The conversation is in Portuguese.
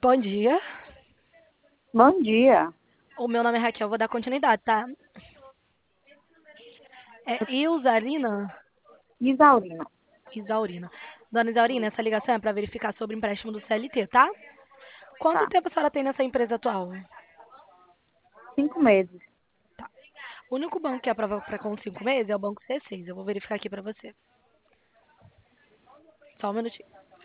Bom dia. Bom dia. O meu nome é Raquel, vou dar continuidade, tá? É Ilzarina? Isaurina. Isaurina. Dona Isaurina, essa ligação é para verificar sobre o empréstimo do CLT, tá? Quanto Tá. tempo a senhora tem nessa empresa atual? 5 meses. Tá. O único banco que aprova para com 5 meses é o Banco C6. Eu vou verificar aqui para você. Só um minutinho.